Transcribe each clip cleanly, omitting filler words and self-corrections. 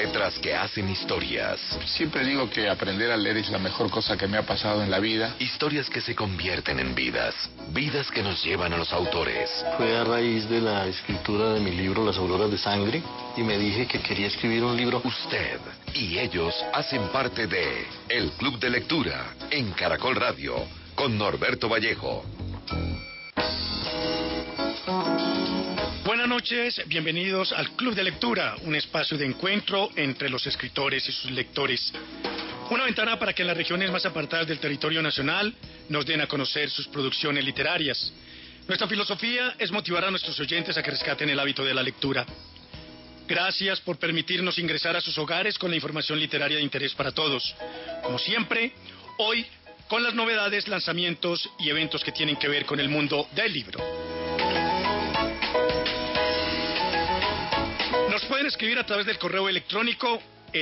letras que hacen historias. Siempre digo que aprender a leer es la mejor cosa que me ha pasado en la vida. Historias que se convierten en vidas. Vidas que nos llevan a los autores. Fue a raíz de la escritura de mi libro Las Auroras de Sangre y me dije que quería escribir un libro. Usted y ellos hacen parte de El Club de Lectura en Caracol Radio con Norberto Vallejo. Buenas noches, bienvenidos al Club de Lectura, un espacio de encuentro entre los escritores y sus lectores. Una ventana para que en las regiones más apartadas del territorio nacional nos den a conocer sus producciones literarias. Nuestra filosofía es motivar a nuestros oyentes a que rescaten el hábito de la lectura. Gracias por permitirnos ingresar a sus hogares con la información literaria de interés para todos. Como siempre, hoy con las novedades, lanzamientos y eventos que tienen que ver con el mundo del libro. Nos pueden escribir a través del correo electrónico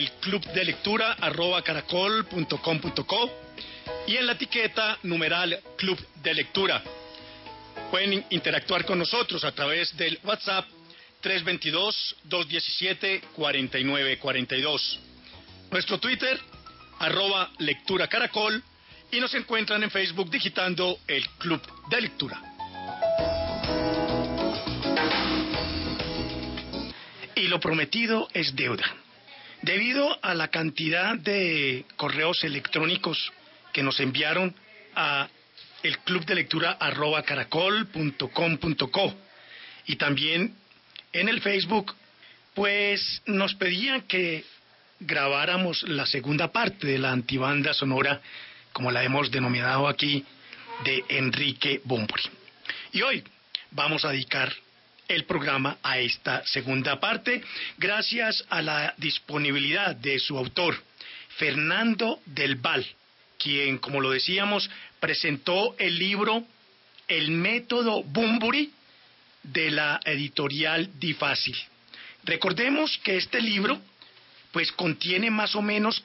elclubdelectura@caracol.com.co y en la etiqueta numeral Club de Lectura. Pueden interactuar con nosotros a través del WhatsApp 322-217-4942. Nuestro Twitter, @lecturacaracol, y nos encuentran en Facebook digitando el Club de Lectura. Y lo prometido es deuda. Debido a la cantidad de correos electrónicos que nos enviaron a el club de lectura @caracol.com.co y también en el Facebook, pues nos pedían que grabáramos la segunda parte de la antibanda sonora, como la hemos denominado aquí, de Enrique Bunbury. Y hoy vamos a dedicar el programa a esta segunda parte, gracias a la disponibilidad de su autor, Fernando del Val, quien, como lo decíamos, presentó el libro El método Bunbury de la editorial Difácil. Recordemos que este libro pues contiene más o menos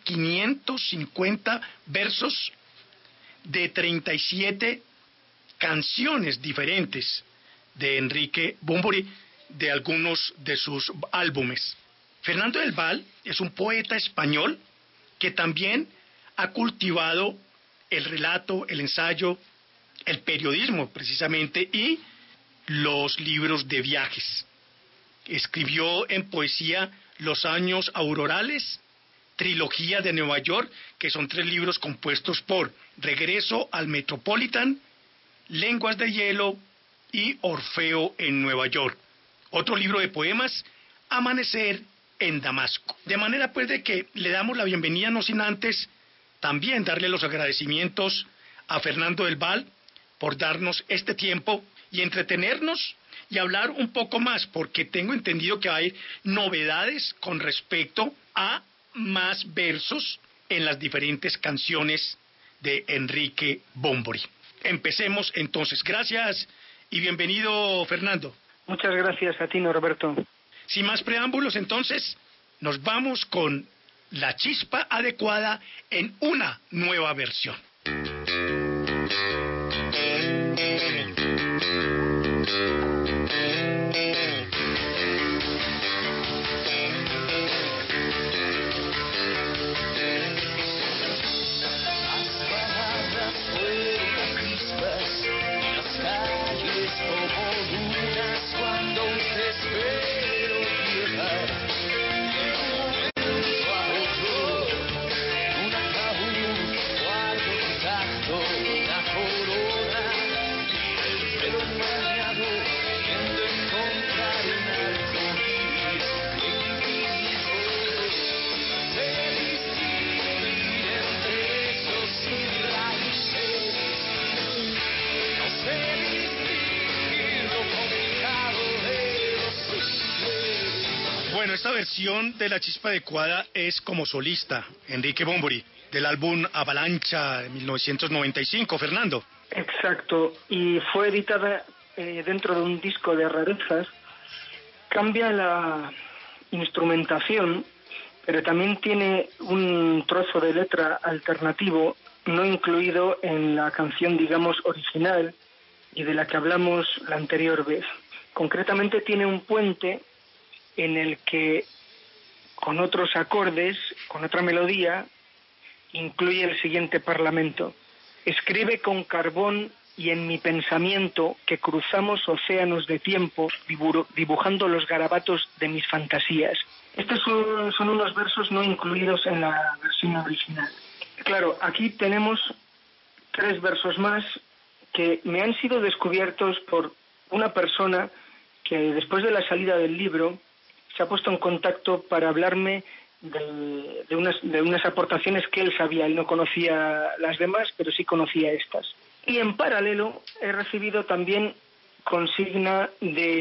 550 versos de 37 canciones diferentes de Enrique Bunbury, de algunos de sus álbumes. Fernando del Val es un poeta español que también ha cultivado el relato, el ensayo, el periodismo precisamente, y los libros de viajes. Escribió en poesía Los años aurorales, Trilogía de Nueva York, que son 3 libros compuestos por Regreso al Metropolitan, Lenguas de Hielo y Orfeo en Nueva York. Otro libro de poemas, Amanecer en Damasco. De manera pues de que le damos la bienvenida, no sin antes también darle los agradecimientos a Fernando del Val por darnos este tiempo y entretenernos y hablar un poco más, porque tengo entendido que hay novedades con respecto a más versos en las diferentes canciones de Enrique Bunbury. Empecemos entonces. Gracias y bienvenido, Fernando. Muchas gracias a ti, Norberto. Sin más preámbulos, entonces, nos vamos con La Chispa Adecuada en una nueva versión. Bueno, esta versión de La Chispa Adecuada es como solista, Enrique Bunbury, del álbum Avalancha de 1995, Fernando. Exacto, y fue editada dentro de un disco de rarezas. Cambia la instrumentación, pero también tiene un trozo de letra alternativo no incluido en la canción, digamos, original y de la que hablamos la anterior vez. Concretamente tiene un puente en el que con otros acordes, con otra melodía, incluye el siguiente parlamento. Escribe con carbón y en mi pensamiento que cruzamos océanos de tiempo dibujando los garabatos de mis fantasías. Estos son unos versos no incluidos en la versión original. Claro, aquí tenemos 3 versos más que me han sido descubiertos por una persona que después de la salida del libro se ha puesto en contacto para hablarme de unas aportaciones que él sabía. Él no conocía las demás, pero sí conocía estas. Y en paralelo he recibido también consigna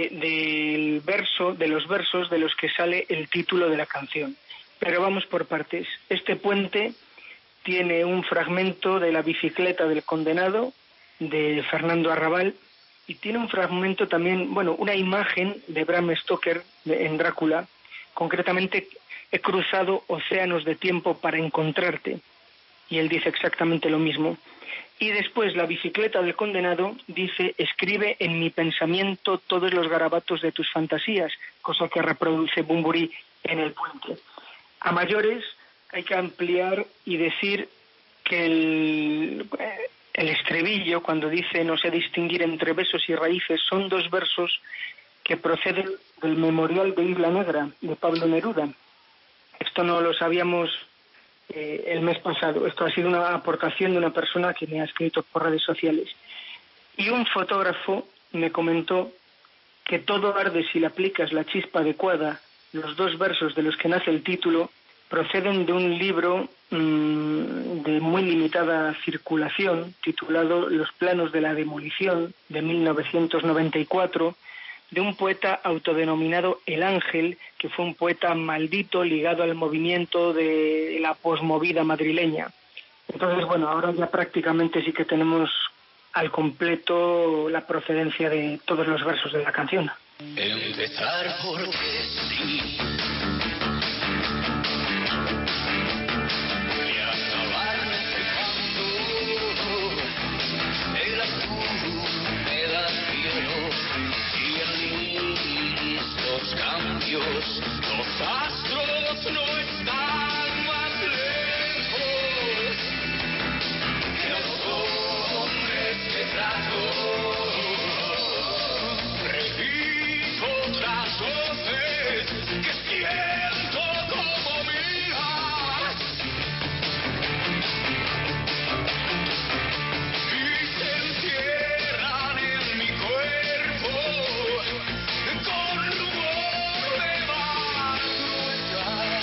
de los versos de los que sale el título de la canción. Pero vamos por partes. Este puente tiene un fragmento de La bicicleta del condenado, de Fernando Arrabal, y tiene un fragmento también, una imagen de Bram Stoker en Drácula, concretamente: he cruzado océanos de tiempo para encontrarte, y él dice exactamente lo mismo. Y después La bicicleta del condenado dice: escribe en mi pensamiento todos los garabatos de tus fantasías, cosa que reproduce Bunbury en el puente. A mayores hay que ampliar y decir que el estribillo, cuando dice no sé distinguir entre besos y raíces, son 2 versos que proceden del Memorial de Isla Negra de Pablo Neruda. Esto no lo sabíamos el mes pasado. Esto ha sido una aportación de una persona que me ha escrito por redes sociales. Y un fotógrafo me comentó que todo arde si le aplicas la chispa adecuada. Los 2 versos de los que nace el título proceden de un libro de muy limitada circulación, titulado Los planos de la demolición, de 1994, de un poeta autodenominado El Ángel, que fue un poeta maldito ligado al movimiento de la posmovida madrileña. Entonces, ahora ya prácticamente sí que tenemos al completo la procedencia de todos los versos de la canción. Empezar porque sí. Los astros no están más lejos que los hombres que trato. Repito otras voces que siento como mías y se encierran en mi cuerpo con rumor de mar crueldad.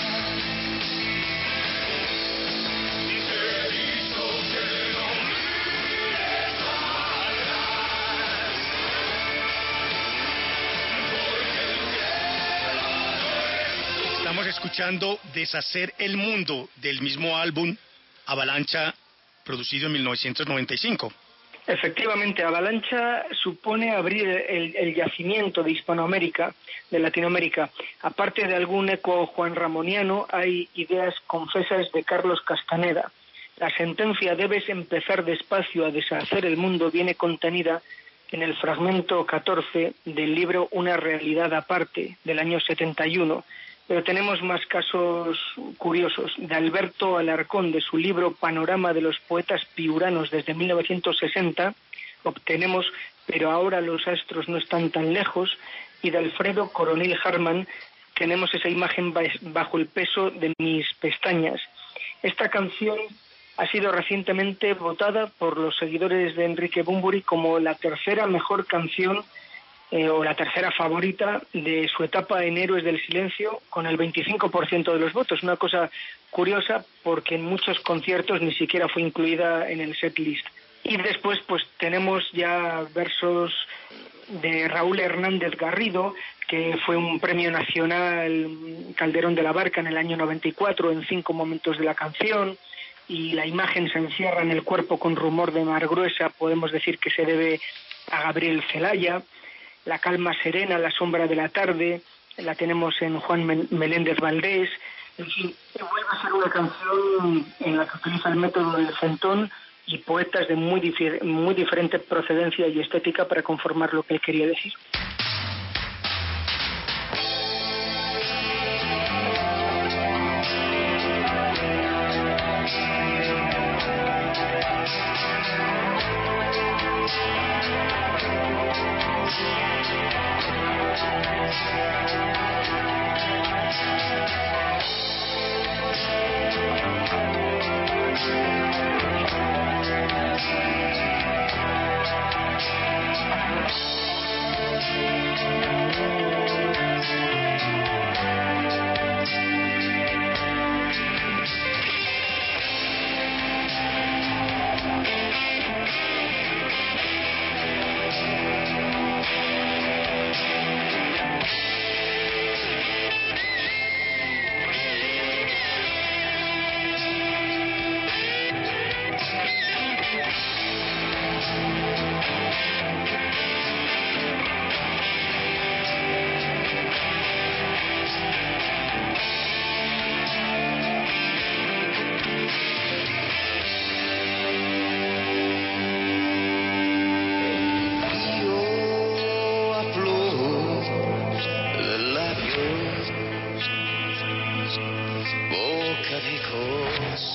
Y te he visto que no mires atrás, porque el cielo no es. Estamos escuchando Deshacer el Mundo, del mismo álbum Avalancha, producido en 1995. Efectivamente, Avalancha supone abrir el yacimiento de Hispanoamérica, de Latinoamérica. Aparte de algún eco juanramoniano, hay ideas confesas de Carlos Castaneda. La sentencia "debes empezar despacio a deshacer el mundo" viene contenida en el fragmento 14 del libro Una realidad aparte, del año 71. Pero tenemos más casos curiosos. De Alberto Alarcón, de su libro Panorama de los poetas piuranos desde 1960, obtenemos Pero ahora los astros no están tan lejos, y de Alfredo Coronel Harman tenemos esa imagen bajo el peso de mis pestañas. Esta canción ha sido recientemente votada por los seguidores de Enrique Bunbury como la 3ª mejor canción o la 3ª favorita de su etapa en Héroes del Silencio, con el 25% de los votos. Una cosa curiosa, porque en muchos conciertos ni siquiera fue incluida en el setlist. Y después tenemos ya versos de Raúl Hernández Garrido, que fue un premio nacional Calderón de la Barca en el año 94 en 5 momentos de la canción, y la imagen se encierra en el cuerpo con rumor de mar gruesa. Podemos decir que se debe a Gabriel Celaya. La calma serena, la sombra de la tarde, la tenemos en Juan Meléndez Valdés. En fin, vuelve a ser una canción en la que utiliza el método del centón y poetas de muy diferente procedencia y estética para conformar lo que él quería decir.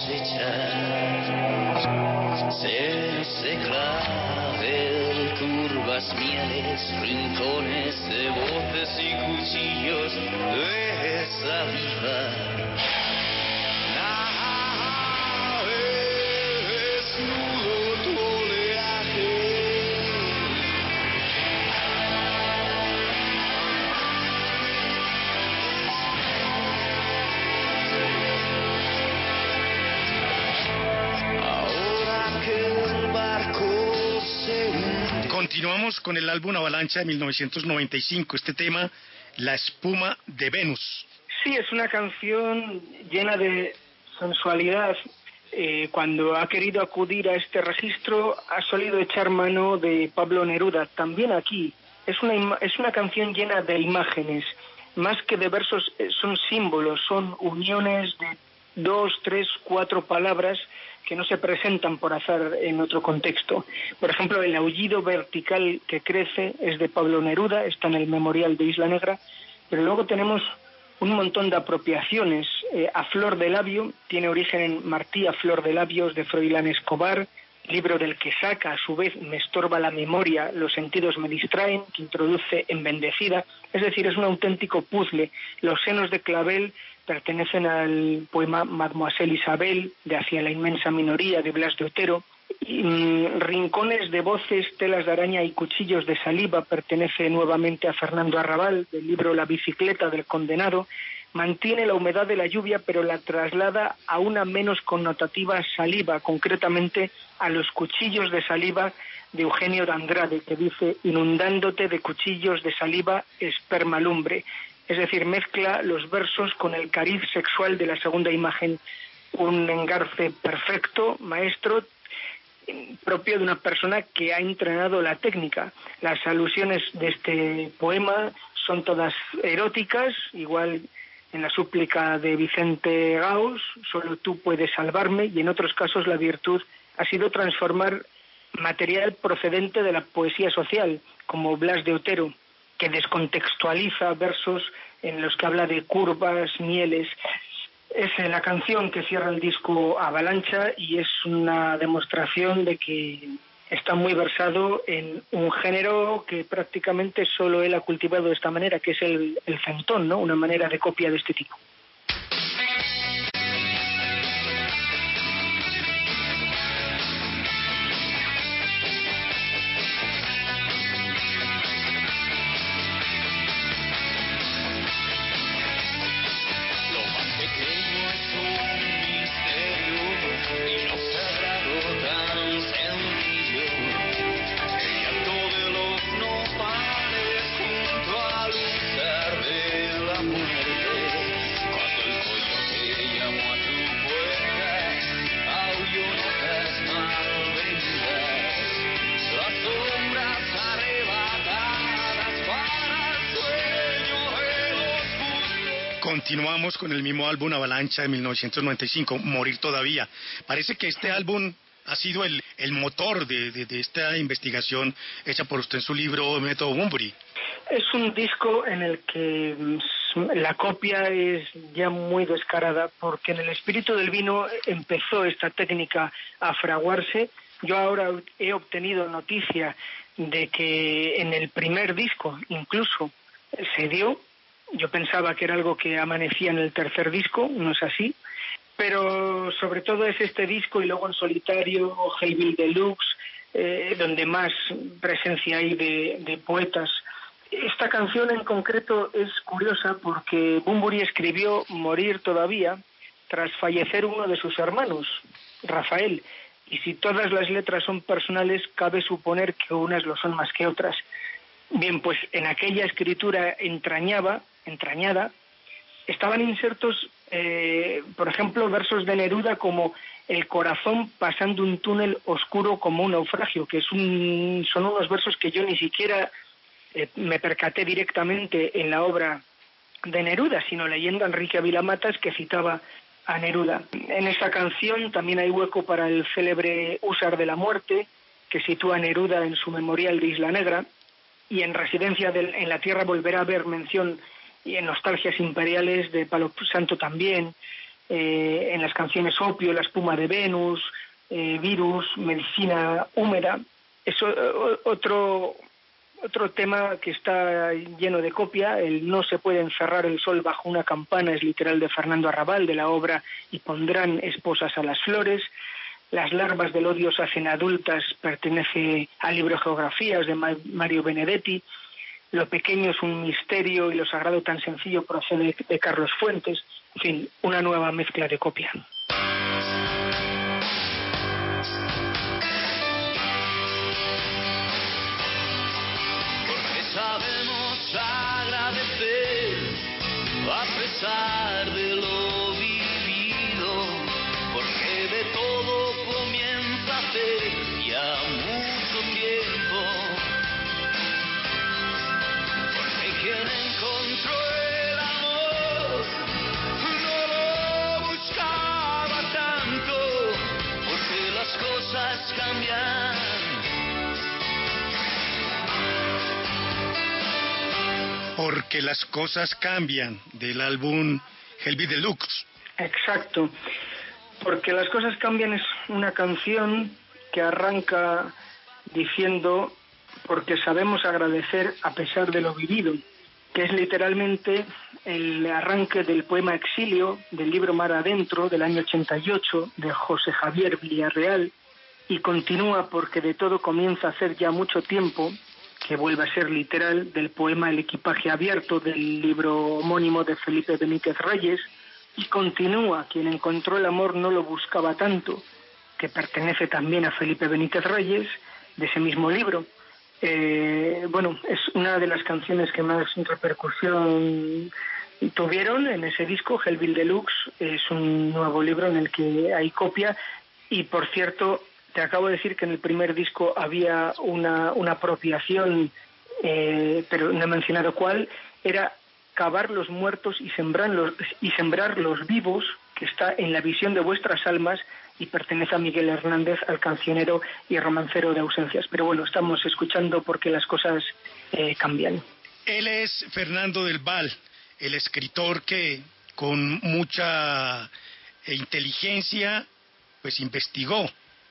acechar. Se clavel, curvas, mieles, rincones de voces y cuchillos de saliva. Continuamos con el álbum Avalancha de 1995, este tema, La espuma de Venus. Sí, es una canción llena de sensualidad. Cuando ha querido acudir a este registro, ha solido echar mano de Pablo Neruda. También aquí es una canción llena de imágenes. Más que de versos, son símbolos, son uniones de 2, 3, 4 palabras que no se presentan por azar en otro contexto. Por ejemplo, el aullido vertical que crece es de Pablo Neruda, está en el Memorial de Isla Negra, pero luego tenemos un montón de apropiaciones. A Flor de Labio tiene origen en Martí a Flor de Labios de Froilán Escobar, libro del que saca, a su vez, Me estorba la memoria, los sentidos me distraen, que introduce en Bendecida. Es decir, es un auténtico puzzle. Los senos de clavel pertenecen al poema Mademoiselle Isabel, de Hacia la inmensa minoría, de Blas de Otero. Rincones de voces, telas de araña y cuchillos de saliva pertenece nuevamente a Fernando Arrabal, del libro La bicicleta del condenado. Mantiene la humedad de la lluvia, pero la traslada a una menos connotativa saliva, concretamente a los cuchillos de saliva de Eugenio de Andrade, que dice: inundándote de cuchillos de saliva, espermalumbre. Es decir, mezcla los versos con el cariz sexual de la segunda imagen, un engarce perfecto, maestro, propio de una persona que ha entrenado la técnica. Las alusiones de este poema son todas eróticas, igual en la súplica de Vicente Gauss, solo tú puedes salvarme, y en otros casos la virtud ha sido transformar material procedente de la poesía social, como Blas de Otero, que descontextualiza versos en los que habla de curvas, mieles. Es la canción que cierra el disco Avalancha y es una demostración de que está muy versado en un género que prácticamente solo él ha cultivado de esta manera, que es el centón, ¿no? Una manera de copia de este tipo. Continuamos con el mismo álbum Avalancha de 1995, Morir Todavía. Parece que este álbum ha sido el motor de esta investigación hecha por usted en su libro Método Bunbury. Es un disco en el que la copia es ya muy descarada, porque en el espíritu del vino empezó esta técnica a fraguarse. Yo ahora he obtenido noticia de que en el primer disco incluso se dio. Yo pensaba que era algo que amanecía en el tercer disco, no es así, pero sobre todo es este disco y luego en solitario, Hellbilly Deluxe, donde más presencia hay de poetas. Esta canción en concreto es curiosa porque Bunbury escribió Morir Todavía tras fallecer uno de sus hermanos, Rafael, y si todas las letras son personales, cabe suponer que unas lo son más que otras. Bien, pues en aquella escritura entrañada, estaban insertos, por ejemplo, versos de Neruda como el corazón pasando un túnel oscuro como un naufragio, que son unos versos que yo ni siquiera me percaté directamente en la obra de Neruda, sino leyendo a Enrique Ávila Matas, que citaba a Neruda. En esta canción también hay hueco para el célebre Húsar de la Muerte, que sitúa a Neruda en su Memorial de Isla Negra, y en Residencia en la Tierra volverá a haber mención, y en Nostalgias Imperiales de Palo Santo también. en las canciones Opio, La espuma de Venus, Virus, Medicina húmeda. Es otro tema que está lleno de copia. El No se puede encerrar el sol bajo una campana es literal de Fernando Arrabal, de la obra Y pondrán esposas a las flores. Las larvas del odio se hacen adultas pertenece al libro Geografías de Mario Benedetti. Lo pequeño es un misterio y lo sagrado tan sencillo procede de Carlos Fuentes. En fin, una nueva mezcla de copia. Porque sabemos agradecer a pesar de lo vivido, porque de todo comienza hace ya mucho tiempo. Quien encontró el amor no lo buscaba tanto, porque las cosas cambian. Porque las cosas cambian, del álbum Helvi Deluxe. Exacto. Porque las cosas cambian es una canción que arranca diciendo porque sabemos agradecer a pesar de lo vivido, que es literalmente el arranque del poema Exilio del libro Mar Adentro del año 88 de José Javier Villarreal, y continúa porque de todo comienza a hacer ya mucho tiempo, que vuelve a ser literal del poema El equipaje abierto del libro homónimo de Felipe Benítez Reyes, y continúa quien encontró el amor no lo buscaba tanto, que pertenece también a Felipe Benítez Reyes, de ese mismo libro. Bueno, es una de las canciones que más repercusión tuvieron en ese disco. Hellville Deluxe es un nuevo libro en el que hay copia, y por cierto, te acabo de decir que en el primer disco había una apropiación, pero no he mencionado cuál, era cavar los muertos y sembrar los vivos, que está en La visión de vuestras almas, y pertenece a Miguel Hernández, al cancionero y romancero de ausencias. Pero bueno, estamos escuchando porque las cosas cambian. Él es Fernando del Val, el escritor que con mucha inteligencia pues investigó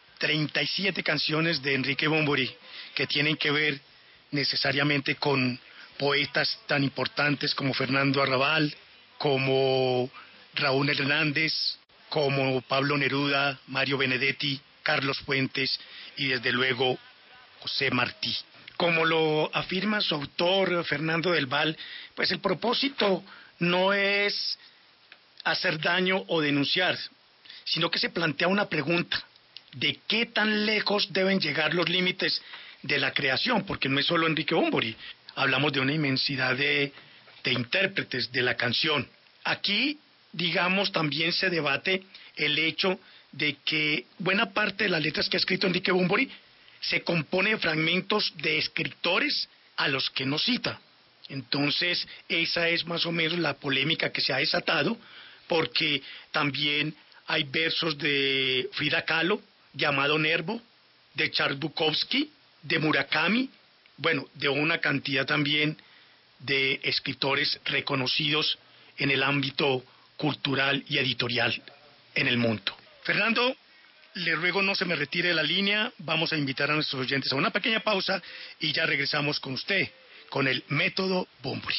37 canciones de Enrique Bunbury que tienen que ver necesariamente con poetas tan importantes como Fernando Arrabal, como Raúl Hernández, como Pablo Neruda, Mario Benedetti, Carlos Fuentes y desde luego José Martí. Como lo afirma su autor, Fernando del Val, pues el propósito no es hacer daño o denunciar, sino que se plantea una pregunta: ¿de qué tan lejos deben llegar los límites de la creación? Porque no es solo Enrique Bunbury, hablamos de una inmensidad de intérpretes de la canción. Aquí, digamos, también se debate el hecho de que buena parte de las letras que ha escrito Enrique Bunbury se compone de fragmentos de escritores a los que no cita. Entonces, esa es más o menos la polémica que se ha desatado, porque también hay versos de Frida Kahlo, llamado Nervo, de Charles Bukowski, de Murakami, bueno, de una cantidad también de escritores reconocidos en el ámbito cultural y editorial en el mundo. Fernando, le ruego no se me retire de la línea, vamos a invitar a nuestros oyentes a una pequeña pausa y ya regresamos con usted, con el método Bunbury.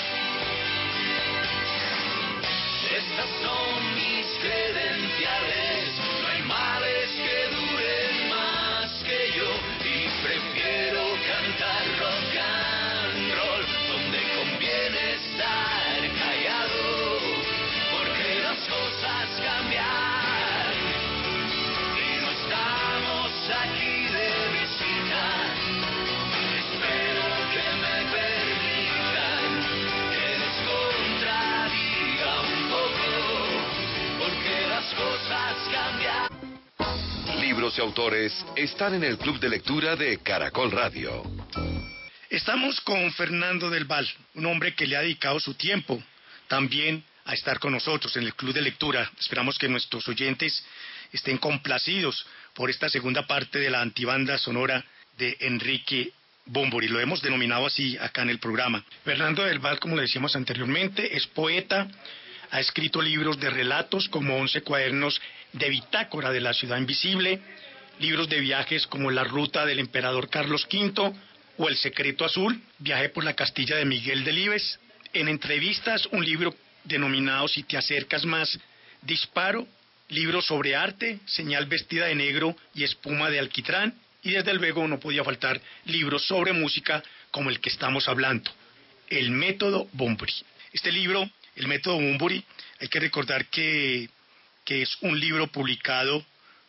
Estas son mis credenciales, no hay males que duren más que yo, y prefiero cantar rock and roll, donde conviene estar callado, porque las cosas cambian, y no estamos aquí de visita, espero que me permitan que les contradiga un poco, porque las cosas cambian. Libros y autores están en el Club de Lectura de Caracol Radio. Estamos con Fernando del Val, un hombre que le ha dedicado su tiempo también a estar con nosotros en el Club de Lectura. Esperamos que nuestros oyentes estén complacidos por esta segunda parte de la antibanda sonora de Enrique Bunbury. Lo hemos denominado así acá en el programa. Fernando del Val, como le decíamos anteriormente, es poeta, Ha escrito libros de relatos como 11 cuadernos de bitácora de la ciudad invisible, libros de viajes como La ruta del emperador Carlos V o El secreto azul, viaje por la Castilla de Miguel Delibes. En entrevistas, un libro denominado Si te acercas más, disparo, libros sobre arte, Señal vestida de negro y Espuma de alquitrán, y desde luego no podía faltar libros sobre música como el que estamos hablando, El método Bunbury. Este libro, El método Bunbury, hay que recordar que es un libro publicado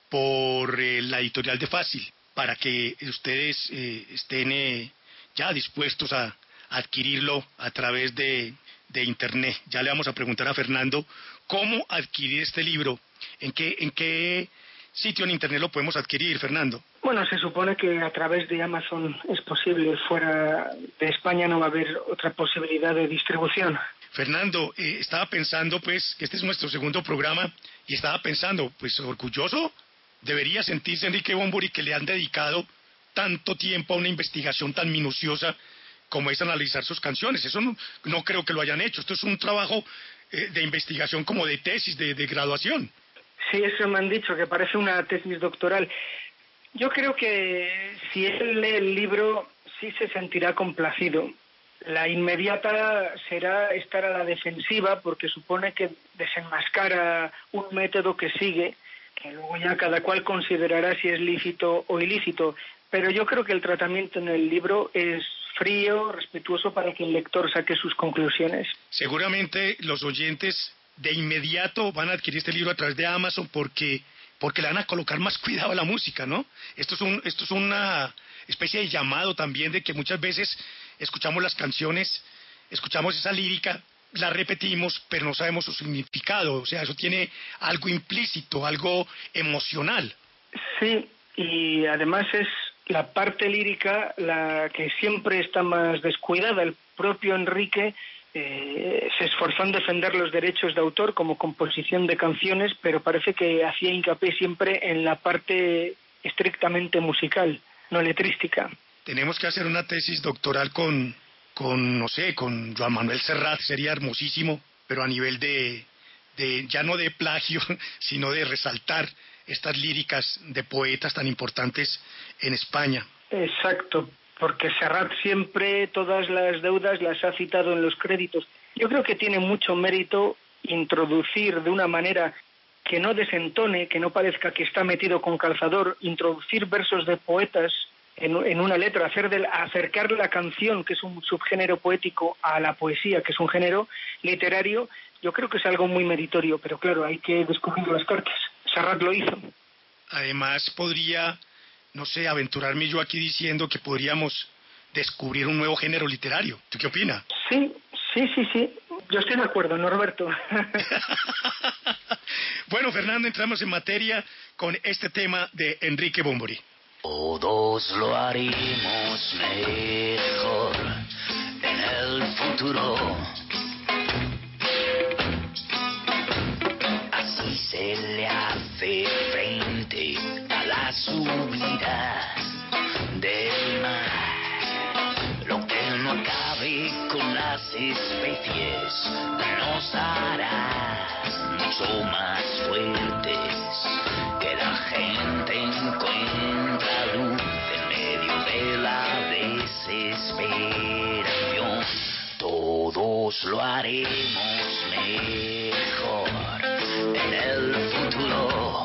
por la editorial de Fácil, para que ustedes estén ya dispuestos a adquirirlo a través de internet. Ya le vamos a preguntar a Fernando cómo adquirir este libro. ¿En qué sitio en internet lo podemos adquirir, Fernando? Bueno, se supone que a través de Amazon es posible. Fuera de España no va a haber otra posibilidad de distribución. Fernando, estaba pensando pues que este es nuestro segundo programa y estaba pensando, pues orgulloso debería sentirse Enrique Bunbury, que le han dedicado tanto tiempo a una investigación tan minuciosa como es analizar sus canciones. Eso no creo que lo hayan hecho. Esto es un trabajo de investigación como de tesis, de graduación. Sí, eso me han dicho, que parece una tesis doctoral. Yo creo que si él lee el libro sí se sentirá complacido. La inmediata será estar a la defensiva porque supone que desenmascara un método que sigue, que luego ya cada cual considerará si es lícito o ilícito. Pero yo creo que el tratamiento en el libro es frío, respetuoso, para que el lector saque sus conclusiones. Seguramente los oyentes de inmediato van a adquirir este libro a través de Amazon porque le van a colocar más cuidado a la música, ¿no? Esto es una especie de llamado también de que muchas veces escuchamos las canciones, escuchamos esa lírica, la repetimos, pero no sabemos su significado. O sea, eso tiene algo implícito, algo emocional. Sí, y además es la parte lírica la que siempre está más descuidada. El propio Enrique se esforzó en defender los derechos de autor como composición de canciones, pero parece que hacía hincapié siempre en la parte estrictamente musical, no letrística. Tenemos que hacer una tesis doctoral con Joan Manuel Serrat, sería hermosísimo, pero a nivel de ya no de plagio, sino de resaltar estas líricas de poetas tan importantes en España. Exacto, porque Serrat siempre todas las deudas las ha citado en los créditos. Yo creo que tiene mucho mérito introducir de una manera que no desentone, que no parezca que está metido con calzador, introducir versos de poetas en una letra, acercar la canción, que es un subgénero poético, a la poesía, que es un género literario. Yo creo que es algo muy meritorio, pero claro, hay que descubrir las cartas. Serrat lo hizo. Además podría, aventurarme yo aquí diciendo que podríamos descubrir un nuevo género literario. ¿Tú qué opinas? Sí. Yo estoy de acuerdo, Norberto. Bueno, Fernando, entramos en materia con este tema de Enrique Bunbury. Todos lo haremos mejor en el futuro. Así se le hace frente a la subida del mar. Lo que no acabe con las especies nos hará mucho más fuertes. Que la gente encuentra luz en medio de la desesperación. Todos lo haremos mejor en el futuro.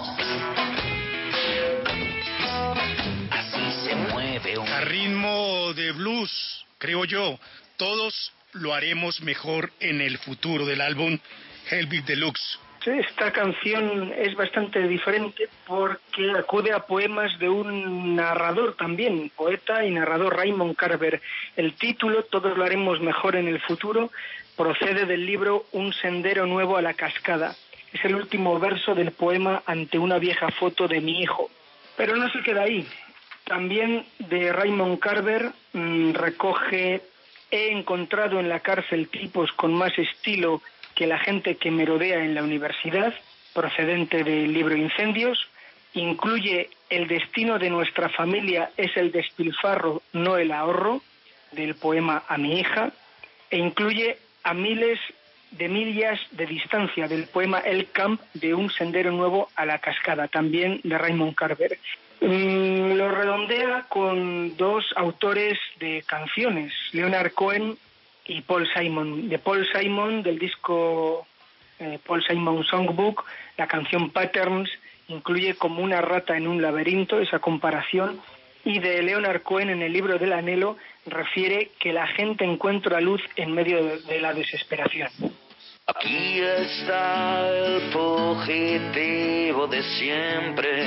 Así se mueve un... A ritmo de blues, creo yo, todos lo haremos mejor en el futuro, del álbum Hellbilly Deluxe. Esta canción es bastante diferente porque acude a poemas de un narrador también, poeta y narrador, Raymond Carver. El título, Todos lo haremos mejor en el futuro, procede del libro Un sendero nuevo a la cascada. Es el último verso del poema Ante una vieja foto de mi hijo. Pero no se queda ahí. También de Raymond Carver recoge: he encontrado en la cárcel tipos con más estilo que la gente que merodea en la universidad, procedente del libro Incendios. Incluye El destino de nuestra familia es el despilfarro, no el ahorro, del poema A mi hija, e incluye A miles de millas de distancia, del poema El Camp, de un sendero nuevo a la cascada, también de Raymond Carver. Lo redondea con dos autores de canciones, Leonard Cohen y Paul Simon. De Paul Simon, del disco Paul Simon Songbook, la canción Patterns incluye como una rata en un laberinto, esa comparación, y de Leonard Cohen, en el libro del anhelo, refiere que la gente encuentra luz en medio de la desesperación. Aquí está el fugitivo de siempre.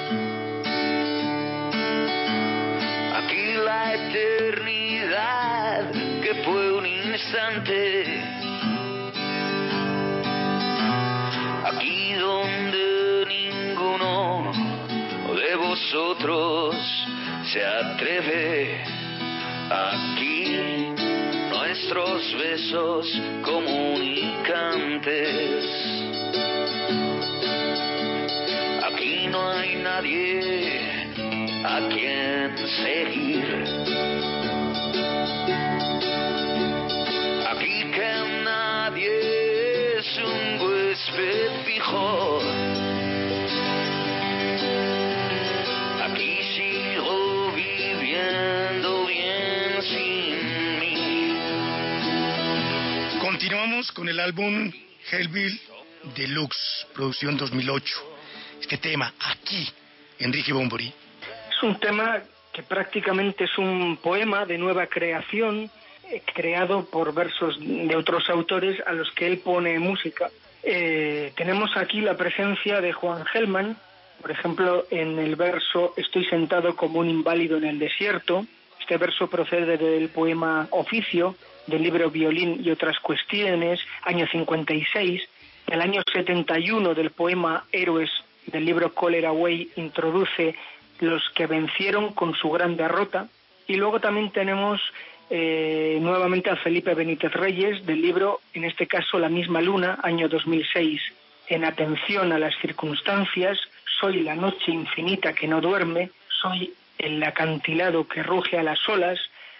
Aquí la eternidad que fue un instante. Aquí donde ninguno de vosotros se atreve. Aquí nuestros besos comunicantes. Aquí no hay nadie a quien seguir. Aquí que nadie es un huésped fijo. Aquí sigo viviendo bien sin mí. Continuamos con el álbum Hellville Deluxe, producción 2008. Este tema, Aquí, Enrique Bunbury. Es un tema que prácticamente es un poema de nueva creación, creado por versos de otros autores a los que él pone música. Tenemos aquí la presencia de Juan Gelman, por ejemplo, en el verso Estoy sentado como un inválido en el desierto. Este verso procede del poema Oficio, del libro Violín y otras cuestiones, año 56. El año 71 del poema Héroes, del libro Cholera Way, introduce los que vencieron con su gran derrota. Y luego también tenemos nuevamente a Felipe Benítez Reyes, del libro, en este caso La misma luna, año 2006. En atención a las circunstancias, soy la noche infinita que no duerme, soy el acantilado que ruge a las olas,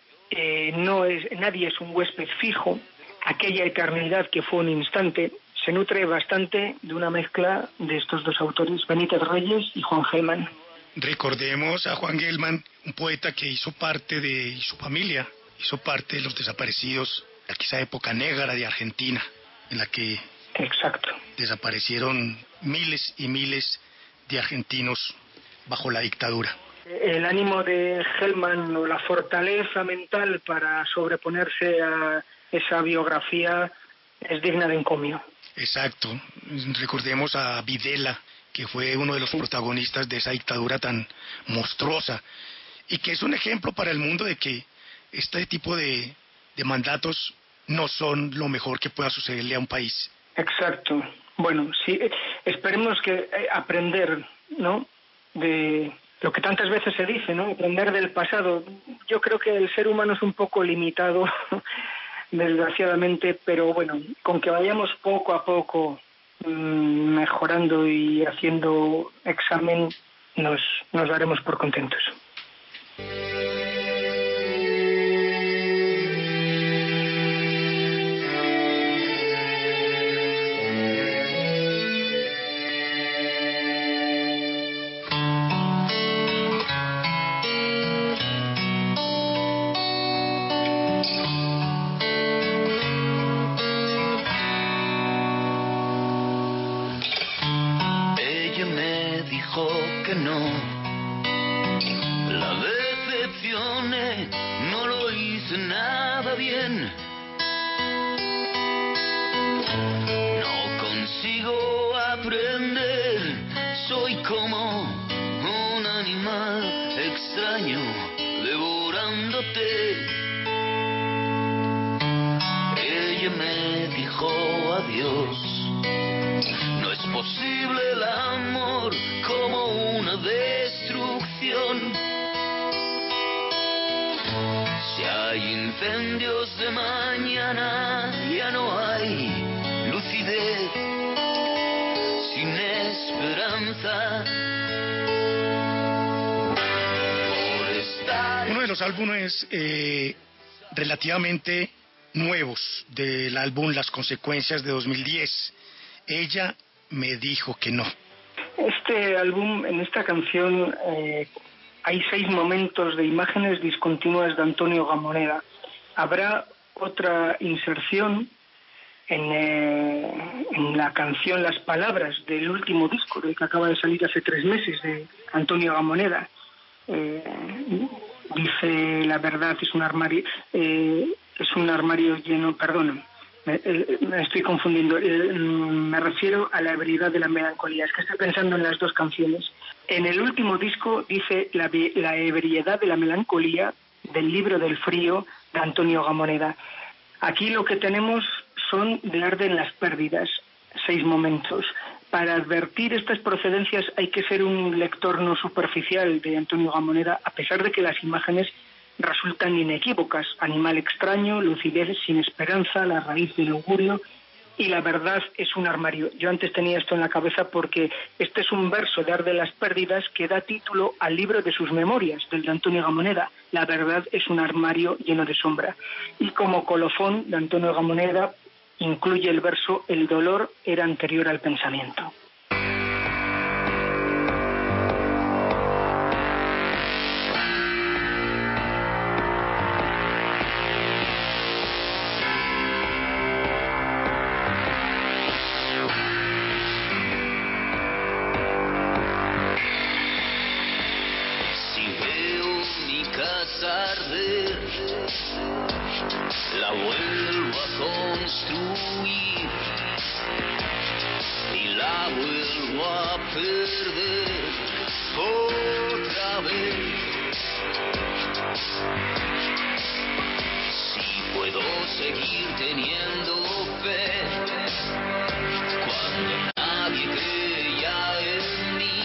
nadie es un huésped fijo, aquella eternidad que fue un instante. Se nutre bastante de una mezcla de estos dos autores, Benítez Reyes y Juan Gelman. Recordemos a Juan Gelman, un poeta que hizo parte de, y su familia, hizo parte de los desaparecidos de aquella época negra de Argentina, en la que Exacto. desaparecieron miles y miles de argentinos bajo la dictadura. El ánimo de Gelman, o la fortaleza mental para sobreponerse a esa biografía, es digna de encomio. Exacto. Recordemos a Videla, que fue uno de los protagonistas de esa dictadura tan monstruosa, y que es un ejemplo para el mundo de que este tipo de mandatos no son lo mejor que pueda sucederle a un país. Exacto. Bueno, sí, esperemos que aprender, ¿no?, de lo que tantas veces se dice, ¿no?, aprender del pasado. Yo creo que el ser humano es un poco limitado, desgraciadamente, pero bueno, con que vayamos poco a poco mejorando y haciendo examen, nos daremos por contentos. Que no, la decepcioné, no lo hice nada bien. No consigo aprender, soy como un animal extraño devorándote. Ella me dijo adiós. No es posible el amor como una destrucción. Si hay incendios de mañana, ya no hay lucidez, sin esperanza. Uno de los álbumes relativamente nuevos del álbum Las Consecuencias de 2010. Ella me dijo que no. Este álbum, en esta canción, hay 6 momentos de imágenes discontinuas de Antonio Gamoneda. Habrá otra inserción en la canción Las Palabras del último disco, del que acaba de salir hace 3 meses, de Antonio Gamoneda. Dice: la verdad es un armario lleno, perdón, me estoy confundiendo, me refiero a la ebriedad de la melancolía. Es que estoy pensando en las 2 canciones. En el último disco dice la ebriedad de la melancolía del libro del frío de Antonio Gamoneda. Aquí lo que tenemos son de Arden las pérdidas, 6 momentos. Para advertir estas procedencias hay que ser un lector no superficial de Antonio Gamoneda, a pesar de que las imágenes resultan inequívocas: animal extraño, lucidez sin esperanza, la raíz del augurio y la verdad es un armario. Yo antes tenía esto en la cabeza porque este es un verso de Arde las pérdidas que da título al libro de sus memorias, del de Antonio Gamoneda. La verdad es un armario lleno de sombra. Y como colofón de Antonio Gamoneda incluye el verso: el dolor era anterior al pensamiento. La vuelvo a construir y la vuelvo a perder otra vez. Si puedo seguir teniendo fe cuando nadie creía en mí,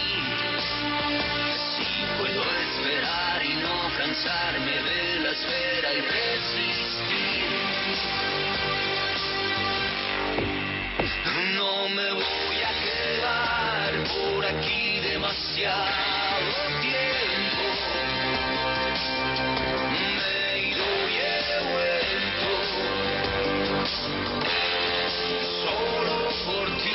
si puedo esperar y no cansarme de la espera y resistir, no me voy a quedar por aquí demasiado tiempo. Me he ido y he vuelto solo por ti.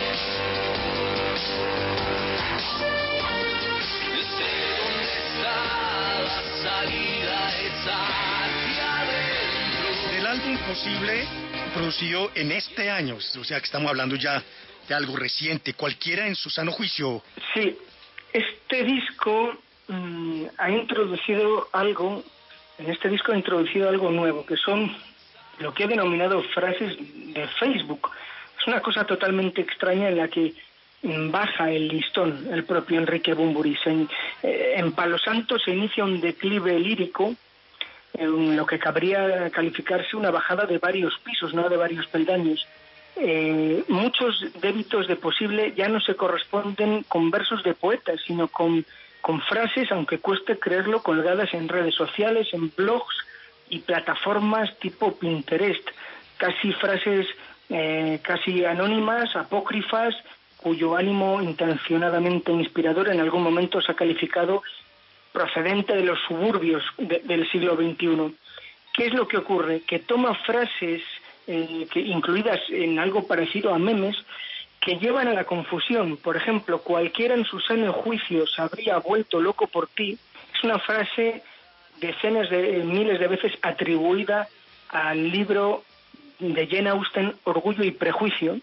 Sé dónde está la salida, es hacia adentro. Del álbum Posible, producido en este año, o sea que estamos hablando ya de algo reciente, cualquiera en su sano juicio. Sí, este disco ha introducido algo, en este disco ha introducido algo nuevo, que son lo que he denominado frases de Facebook. Es una cosa totalmente extraña en la que baja el listón el propio Enrique Bunbury. En Palo Santo se inicia un declive lírico, en lo que cabría calificarse una bajada de varios pisos, no de varios peldaños. Muchos débitos de Posible ya no se corresponden con versos de poetas, sino con frases, aunque cueste creerlo, colgadas en redes sociales, en blogs y plataformas tipo Pinterest, casi frases casi anónimas, apócrifas, cuyo ánimo intencionadamente inspirador en algún momento se ha calificado procedente de los suburbios del siglo XXI. ¿Qué es lo que ocurre? Que toma frases que incluidas en algo parecido a memes, que llevan a la confusión. Por ejemplo, cualquiera en su sano juicio se habría vuelto loco por ti. Es una frase decenas de miles de veces atribuida al libro de Jane Austen, Orgullo y Prejuicio.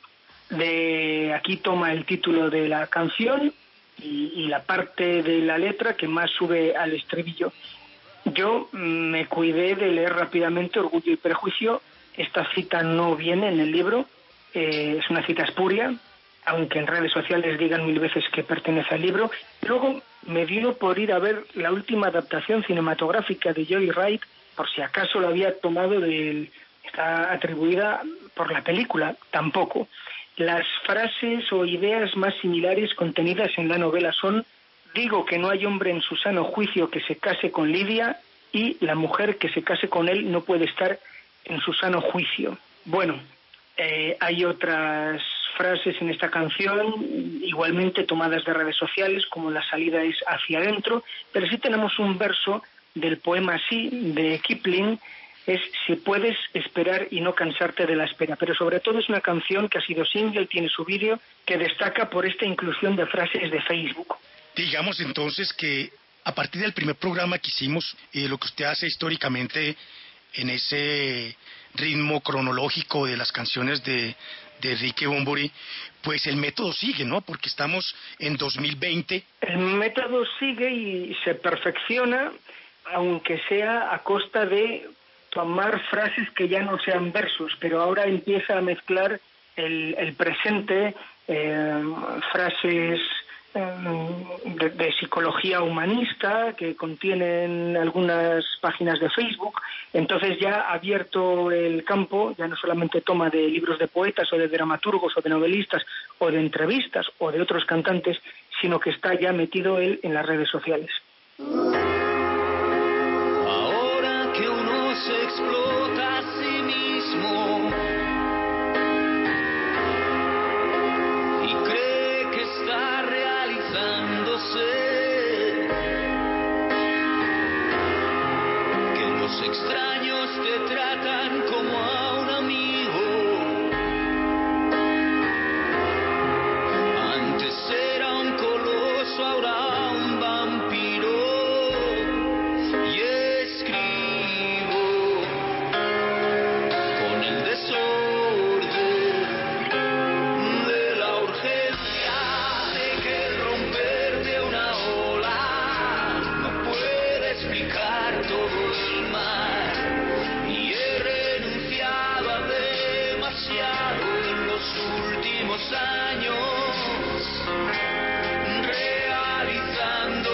De aquí toma el título de la canción y la parte de la letra que más sube al estribillo. Yo me cuidé de leer rápidamente Orgullo y Prejuicio. Esta cita no viene en el libro, es una cita espuria, aunque en redes sociales digan 1000 veces que pertenece al libro. Luego me dio por ir a ver la última adaptación cinematográfica de Joy Wright, por si acaso la había tomado está atribuida por la película, tampoco. Las frases o ideas más similares contenidas en la novela son: digo que no hay hombre en su sano juicio que se case con Lidia, y la mujer que se case con él no puede estar en su sano juicio. Bueno, hay otras frases en esta canción igualmente tomadas de redes sociales, como la salida es hacia adentro, pero sí tenemos un verso del poema Sí, de Kipling, es Si puedes esperar y no cansarte de la espera. Pero sobre todo es una canción que ha sido single, tiene su vídeo, que destaca por esta inclusión de frases de Facebook. Digamos entonces que a partir del primer programa que hicimos, lo que usted hace históricamente en ese ritmo cronológico de las canciones de Enrique Bunbury, pues el método sigue, ¿no? Porque estamos en 2020. El método sigue y se perfecciona, aunque sea a costa de tomar frases que ya no sean versos, pero ahora empieza a mezclar el presente, frases de psicología humanista que contienen algunas páginas de Facebook. Entonces ya ha abierto el campo, ya no solamente toma de libros de poetas o de dramaturgos o de novelistas o de entrevistas o de otros cantantes, sino que está ya metido él en las redes sociales. Ahora que uno se explota a sí mismo y cree que está realizándose, que los extraños te tratan como a un amigo. Antes era un coloso, ahora un vampiro. Y escribo con el desorden de la urgencia de que el romper de una ola no puede explicar todo el mar. Y he renunciado a demasiado en los últimos años, realizando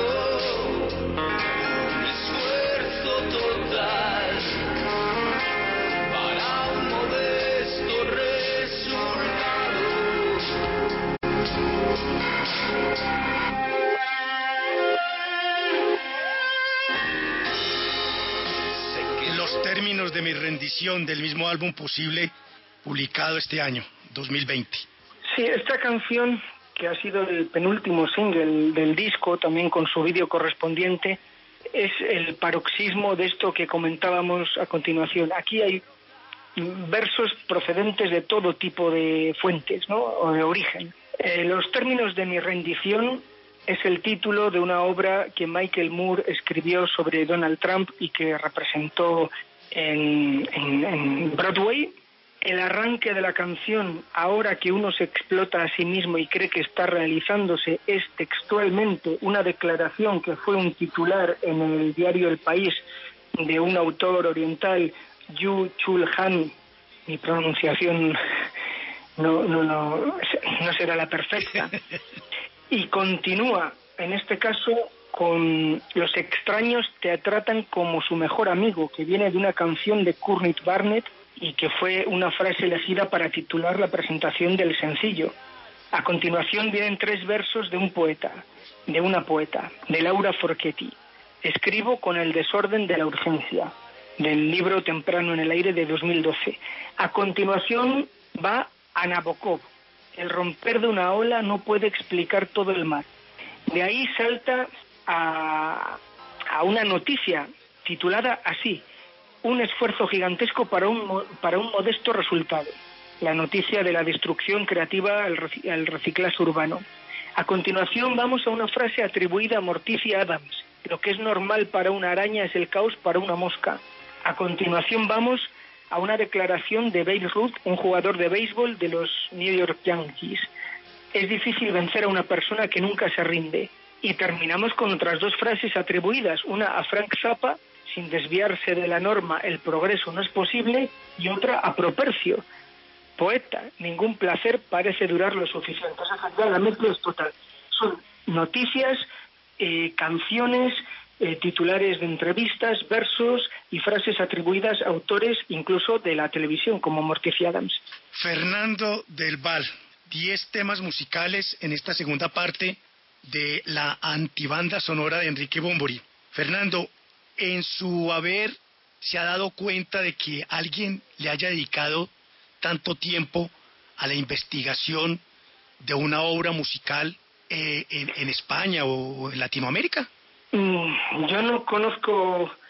un esfuerzo total para un modesto resultado. Los términos de mi rendición del mismo álbum Posible, publicado este año, 2020. Sí, esta canción, que ha sido el penúltimo single del disco, también con su vídeo correspondiente, es el paroxismo de esto que comentábamos a continuación. Aquí hay versos procedentes de todo tipo de fuentes, ¿no?, o de origen. Los términos de mi rendición es el título de una obra que Michael Moore escribió sobre Donald Trump y que representó en Broadway. El arranque de la canción, ahora que uno se explota a sí mismo y cree que está realizándose, es textualmente una declaración que fue un titular en el diario El País de un autor oriental, Yu Chul Han. Mi pronunciación no será la perfecta. Y continúa, en este caso, con los extraños te tratan como su mejor amigo, que viene de una canción de Courtney Barnett y que fue una frase elegida para titular la presentación del sencillo. A continuación vienen 3 versos de una poeta, de Laura Forchetti. Escribo con el desorden de la urgencia, del libro Temprano en el aire de 2012. A continuación va a Nabokov. El romper de una ola no puede explicar todo el mar. De ahí salta a una noticia titulada así: un esfuerzo gigantesco para un modesto resultado. La noticia de la destrucción creativa al reciclaje urbano. A continuación vamos a una frase atribuida a Morticia Adams: lo que es normal para una araña es el caos para una mosca. A continuación vamos a una declaración de Babe Ruth, un jugador de béisbol de los New York Yankees: es difícil vencer a una persona que nunca se rinde. Y terminamos con otras 2 frases atribuidas, una a Frank Zappa: sin desviarse de la norma el progreso no es posible, y otra a Propercio: poeta, ningún placer parece durar lo suficiente. Entonces ya la mezcla es total. Son noticias, canciones, titulares de entrevistas, versos y frases atribuidas a autores incluso de la televisión, como Morticia Adams. Fernando del Val, 10 temas musicales en esta segunda parte de la antibanda sonora de Enrique Bunbury. Fernando, en su haber, ¿se ha dado cuenta de que alguien le haya dedicado tanto tiempo a la investigación de una obra musical en España o en Latinoamérica? Yo no conozco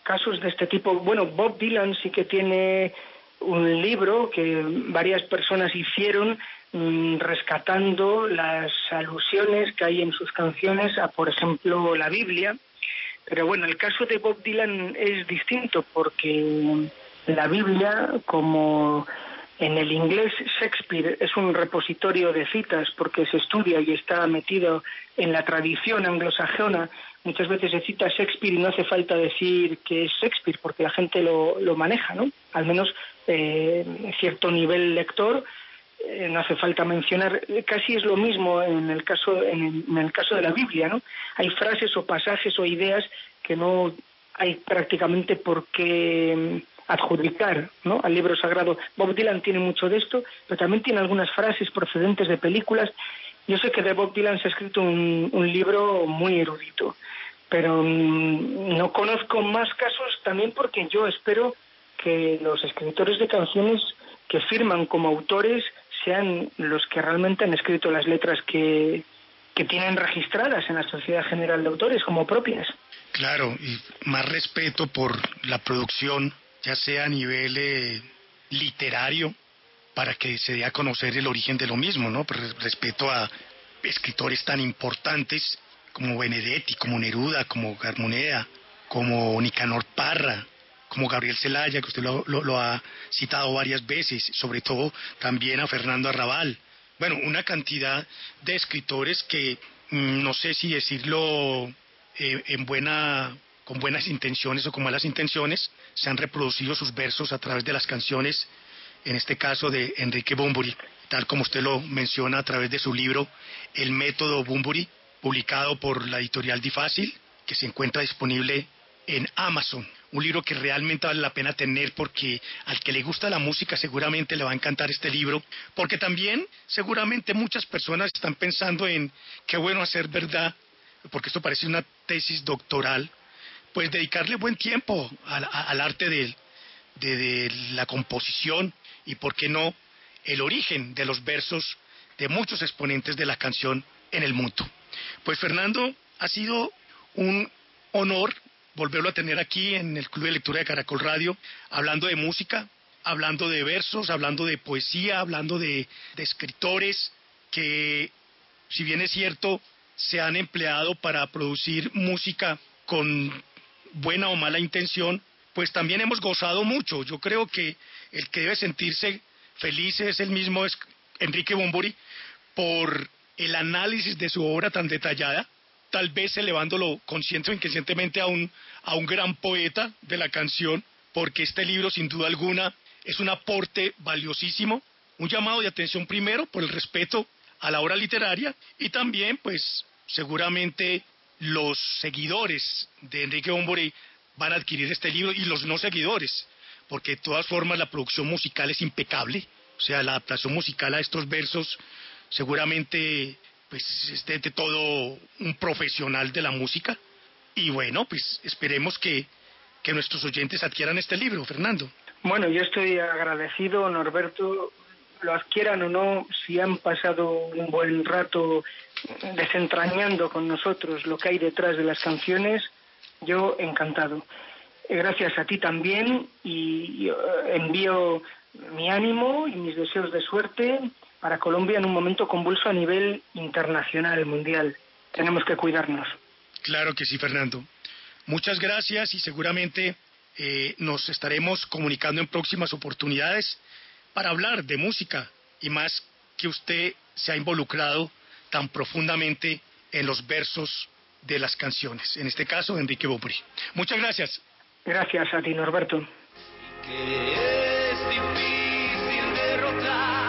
casos de este tipo. Bueno, Bob Dylan sí que tiene un libro que varias personas hicieron rescatando las alusiones que hay en sus canciones a, por ejemplo, la Biblia. Pero bueno, el caso de Bob Dylan es distinto porque la Biblia, como en el inglés Shakespeare es un repositorio de citas porque se estudia y está metido en la tradición anglosajona, muchas veces se cita Shakespeare y no hace falta decir que es Shakespeare porque la gente lo maneja, ¿no? Al menos cierto nivel lector, no hace falta mencionar. Casi es lo mismo en el caso de la Biblia, ¿no? Hay frases o pasajes o ideas que no hay prácticamente por qué adjudicar, ¿no?, al libro sagrado. Bob Dylan tiene mucho de esto, pero también tiene algunas frases procedentes de películas. Yo sé que de Bob Dylan se ha escrito un libro muy erudito, pero no conozco más casos, también porque yo espero que los escritores de canciones que firman como autores sean los que realmente han escrito las letras que tienen registradas en la Sociedad General de Autores como propias. Claro, y más respeto por la producción, ya sea a nivel literario, para que se dé a conocer el origen de lo mismo, ¿no? Respeto a escritores tan importantes como Benedetti, como Neruda, como Garmoneda, como Nicanor Parra, como Gabriel Celaya, que usted lo ha citado varias veces, sobre todo también a Fernando Arrabal. Bueno, una cantidad de escritores que no sé si decirlo con buenas intenciones o con malas intenciones, se han reproducido sus versos a través de las canciones, en este caso de Enrique Bunbury, tal como usted lo menciona a través de su libro El Método Bunbury, publicado por la editorial Difácil, que se encuentra disponible en Amazon. Un libro que realmente vale la pena tener porque al que le gusta la música seguramente le va a encantar este libro, porque también seguramente muchas personas están pensando en qué bueno hacer verdad, porque esto parece una tesis doctoral, pues dedicarle buen tiempo al arte de la composición y, por qué no, el origen de los versos de muchos exponentes de la canción en el mundo. Pues Fernando, ha sido un honor volverlo a tener aquí en el Club de Lectura de Caracol Radio, hablando de música, hablando de versos, hablando de poesía, hablando de escritores que, si bien es cierto, se han empleado para producir música con buena o mala intención, pues también hemos gozado mucho. Yo creo que el que debe sentirse feliz es el mismo Enrique Bunbury por el análisis de su obra tan detallada, tal vez elevándolo consciente o inconscientemente a un gran poeta de la canción, porque este libro sin duda alguna es un aporte valiosísimo, un llamado de atención primero por el respeto a la obra literaria y también pues seguramente los seguidores de Enrique Bunbury van a adquirir este libro y los no seguidores, porque de todas formas la producción musical es impecable, o sea, la adaptación musical a estos versos seguramente pues es de todo un profesional de la música. Y bueno, pues esperemos que nuestros oyentes adquieran este libro, Fernando. Bueno, yo estoy agradecido, Norberto, lo adquieran o no, si han pasado un buen rato desentrañando con nosotros lo que hay detrás de las canciones, yo encantado. Gracias a ti también y envío mi ánimo y mis deseos de suerte para Colombia en un momento convulso a nivel internacional, mundial. Tenemos que cuidarnos. Claro que sí, Fernando. Muchas gracias y seguramente nos estaremos comunicando en próximas oportunidades para hablar de música y más que usted se ha involucrado tan profundamente en los versos de las canciones, en este caso Enrique Bunbury. Muchas gracias. Gracias a ti, Norberto. Que es difícil derrotar